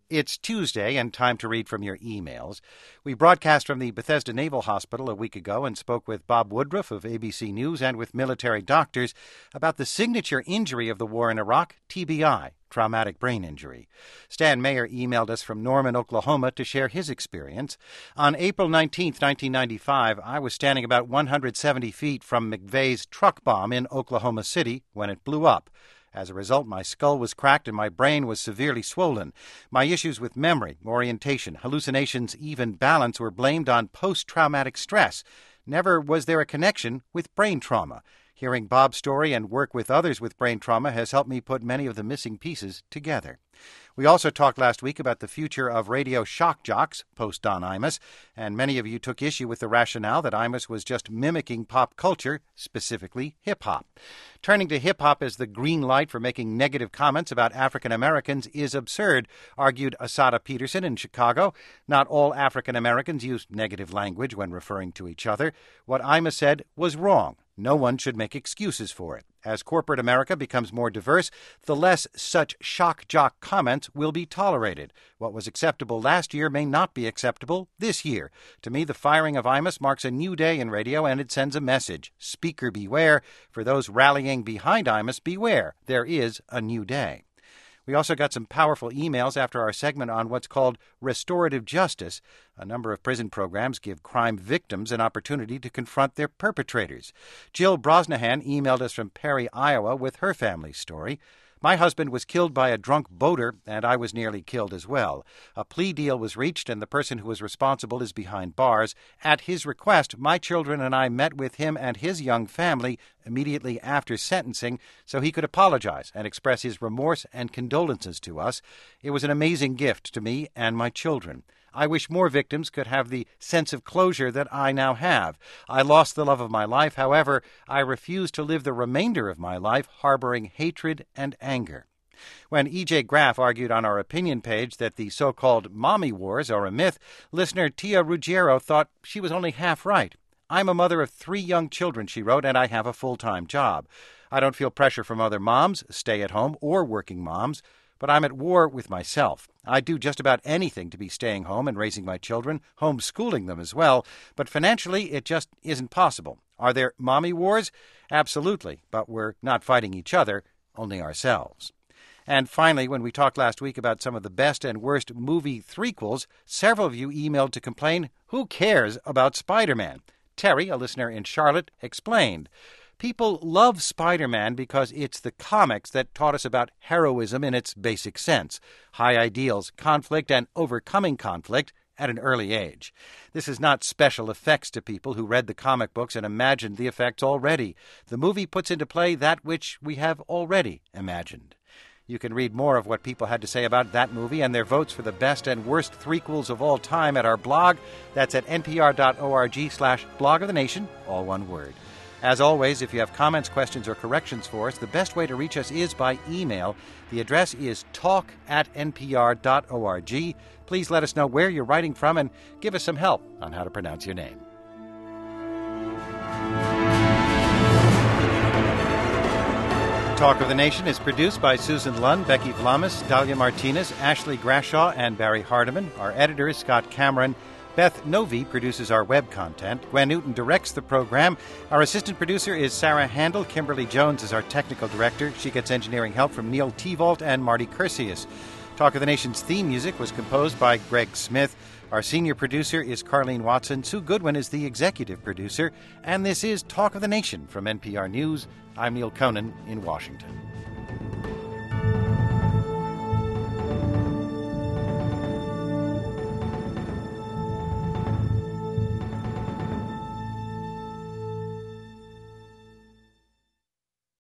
It's Tuesday and time to read from your emails. We broadcast from the Bethesda Naval Hospital a week ago and spoke with Bob Woodruff of ABC News and with military doctors about the signature injury of the war in Iraq, TBI, traumatic brain injury. Stan Mayer emailed us from Norman, Oklahoma to share his experience. On April 19, 1995, I was standing about 170 feet from McVeigh's truck bomb in Oklahoma City when it blew up. As a result, my skull was cracked and my brain was severely swollen. My issues with memory, orientation, hallucinations, even balance were blamed on post-traumatic stress. Never was there a connection with brain trauma. Hearing Bob's story and work with others with brain trauma has helped me put many of the missing pieces together. We also talked last week about the future of radio shock jocks, post-Don Imus, and many of you took issue with the rationale that Imus was just mimicking pop culture, specifically hip-hop. Turning to hip-hop as the green light for making negative comments about African Americans is absurd, argued Asada Peterson in Chicago. Not all African Americans use negative language when referring to each other. What Imus said was wrong. No one should make excuses for it. As corporate America becomes more diverse, the less such shock jock comments will be tolerated. What was acceptable last year may not be acceptable this year. To me, the firing of Imus marks a new day in radio, and it sends a message. Speaker beware. For those rallying behind Imus, beware. There is a new day. We also got some powerful emails after our segment on what's called restorative justice. A number of prison programs give crime victims an opportunity to confront their perpetrators. Jill Brosnahan emailed us from Perry, Iowa, with her family's story. My husband was killed by a drunk boater, and I was nearly killed as well. A plea deal was reached, and the person who was responsible is behind bars. At his request, my children and I met with him and his young family immediately after sentencing so he could apologize and express his remorse and condolences to us. It was an amazing gift to me and my children. I wish more victims could have the sense of closure that I now have. I lost the love of my life. However, I refuse to live the remainder of my life harboring hatred and anger. When E.J. Graff argued on our opinion page that the so-called mommy wars are a myth, listener Tia Ruggiero thought she was only half right. I'm a mother of 3 young children, she wrote, and I have a full-time job. I don't feel pressure from other moms, stay-at-home or working moms, but I'm at war with myself. I do just about anything to be staying home and raising my children, homeschooling them as well, but financially it just isn't possible. Are there mommy wars? Absolutely, but we're not fighting each other, only ourselves. And finally, when we talked last week about some of the best and worst movie threequels, several of you emailed to complain, who cares about Spider-Man? Terry, a listener in Charlotte, explained. People love Spider-Man because it's the comics that taught us about heroism in its basic sense, high ideals, conflict, and overcoming conflict at an early age. This is not special effects to people who read the comic books and imagined the effects already. The movie puts into play that which we have already imagined. You can read more of what people had to say about that movie and their votes for the best and worst threequels of all time at our blog. That's at npr.org/blog of the nation, all one word. As always, if you have comments, questions, or corrections for us, the best way to reach us is by email. The address is talk@npr.org. Please let us know where you're writing from and give us some help on how to pronounce your name. Talk of the Nation is produced by Susan Lund, Becky Vlamis, Dahlia Martinez, Ashley Grashaw, and Barry Hardiman. Our editor is Scott Cameron. Beth Novi produces our web content. Gwen Newton directs the program. Our assistant producer is Sarah Handel. Kimberly Jones is our technical director. She gets engineering help from Neil Tevault and Marty Cursius. Talk of the Nation's theme music was composed by Greg Smith. Our senior producer is Carlene Watson. Sue Goodwin is the executive producer. And this is Talk of the Nation from NPR News. I'm Neil Conan in Washington.